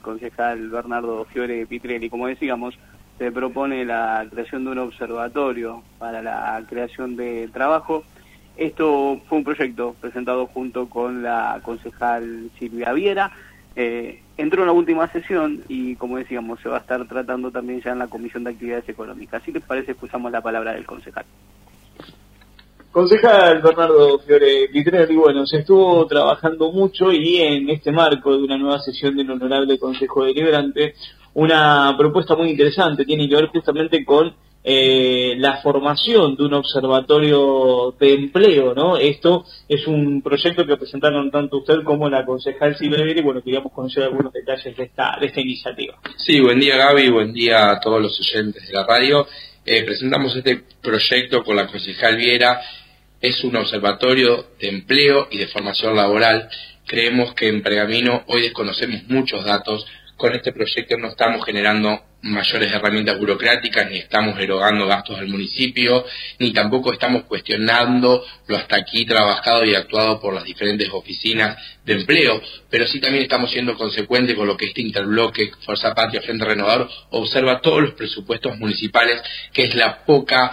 concejal Bernardo Fiore Pitrelli. Como decíamos, se propone la creación de un observatorio para la creación de trabajo. Esto fue un proyecto presentado junto con la concejal Silvia Viera. Entró en la última sesión y, como decíamos, se va a estar tratando también ya en la Comisión de Actividades Económicas. Si les parece, escuchamos la palabra del concejal. Concejal Bernardo Fiore Pitrelli, bueno, se estuvo trabajando mucho y en este marco de una nueva sesión del Honorable Consejo Deliberante, una propuesta muy interesante tiene que ver justamente con la formación de un observatorio de empleo, ¿no? Esto es un proyecto que presentaron tanto usted como la concejal Silvia Viera y bueno, queríamos conocer algunos detalles de esta iniciativa. Sí, buen día Gaby, buen día a todos los oyentes de la radio. Presentamos este proyecto con la concejal Viera. Es un observatorio de empleo y de formación laboral. Creemos que en Pergamino hoy desconocemos muchos datos. Con este proyecto no estamos generando mayores herramientas burocráticas, ni estamos erogando gastos al municipio, ni tampoco estamos cuestionando lo hasta aquí trabajado y actuado por las diferentes oficinas de empleo, pero sí también estamos siendo consecuentes con lo que este interbloque Fuerza Patria Frente Renovador observa todos los presupuestos municipales, que es los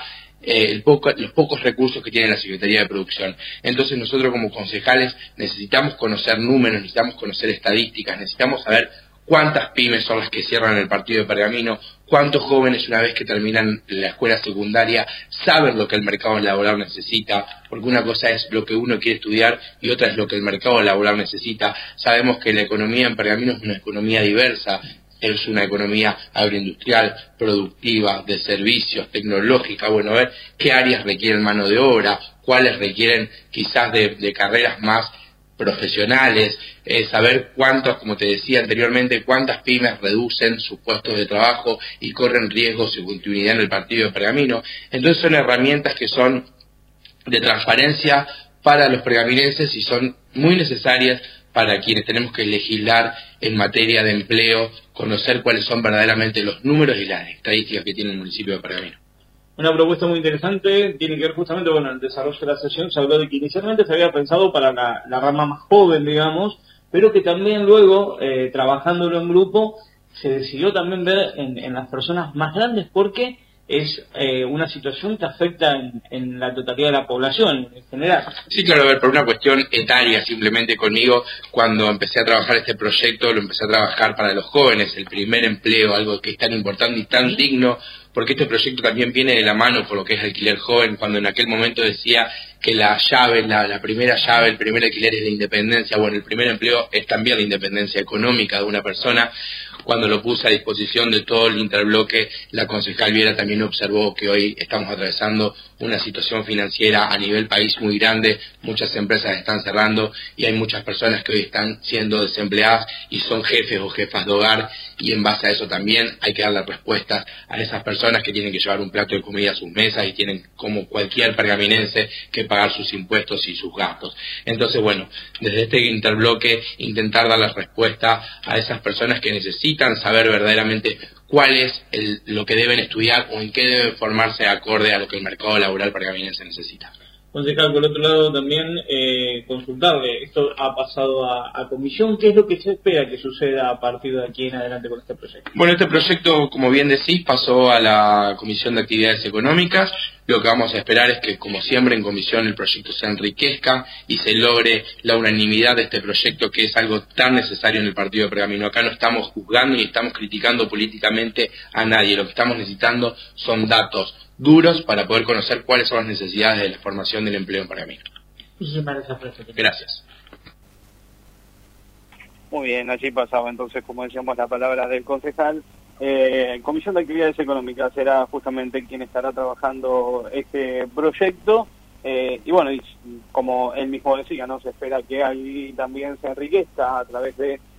pocos recursos que tiene la Secretaría de Producción. Entonces nosotros como concejales necesitamos conocer números, necesitamos conocer estadísticas, necesitamos saber cuántas pymes son las que cierran el partido de Pergamino, cuántos jóvenes una vez que terminan la escuela secundaria saben lo que el mercado laboral necesita, porque una cosa es lo que uno quiere estudiar y otra es lo que el mercado laboral necesita. Sabemos que la economía en Pergamino es una economía diversa, es una economía agroindustrial, productiva, de servicios, tecnológica. Bueno, a ver qué áreas requieren mano de obra, cuáles requieren quizás de carreras más profesionales, saber cuántos, como te decía anteriormente, cuántas pymes reducen sus puestos de trabajo y corren riesgos de continuidad en el partido de Pergamino. Entonces son herramientas que son de transparencia para los pergaminenses y son muy necesarias para quienes tenemos que legislar en materia de empleo, conocer cuáles son verdaderamente los números y las estadísticas que tiene el municipio de Pergamino. Una propuesta muy interesante, tiene que ver justamente, bueno, el desarrollo de la sesión. Se habló de que inicialmente se había pensado para la rama más joven, digamos, pero que también luego, trabajándolo en grupo, se decidió también ver en las personas más grandes, porque es una situación que afecta en la totalidad de la población en general. Sí, claro, a ver, por una cuestión etaria, simplemente conmigo, cuando empecé a trabajar este proyecto, lo empecé a trabajar para los jóvenes, el primer empleo, algo que es tan importante y tan digno, porque este proyecto también viene de la mano con lo que es alquiler joven, cuando en aquel momento decía que la llave, la primera llave, el primer alquiler es la independencia. Bueno, el primer empleo es también la independencia económica de una persona. Cuando lo puse a disposición de todo el interbloque, la concejal Viera también observó que hoy estamos atravesando una situación financiera a nivel país muy grande, muchas empresas están cerrando y hay muchas personas que hoy están siendo desempleadas y son jefes o jefas de hogar, y en base a eso también hay que darle respuestas a esas personas que tienen que llevar un plato de comida a sus mesas y tienen, como cualquier pergaminense, que pagar sus impuestos y sus gastos. Entonces, bueno, desde este interbloque intentar dar la respuesta a esas personas que necesitan saber verdaderamente cuál es lo que deben estudiar o en qué deben formarse acorde a lo que el mercado laboral pergaminense necesita. Concejal, por otro lado también consultarle, esto ha pasado a comisión, ¿qué es lo que se espera que suceda a partir de aquí en adelante con este proyecto? Bueno, este proyecto, como bien decís, pasó a la Comisión de Actividades Económicas. Lo que vamos a esperar es que, como siempre, en comisión el proyecto se enriquezca y se logre la unanimidad de este proyecto, que es algo tan necesario en el partido de Pergamino. Acá no estamos juzgando ni estamos criticando políticamente a nadie, lo que estamos necesitando son datos duros para poder conocer cuáles son las necesidades de la formación del empleo en Pergamino. Gracias. Muy bien, allí pasaba entonces, como decíamos, la palabra del concejal. Comisión de Actividades Económicas será justamente quien estará trabajando este proyecto. Y bueno, y como él mismo decía, no se espera que ahí también se enriquezca a través de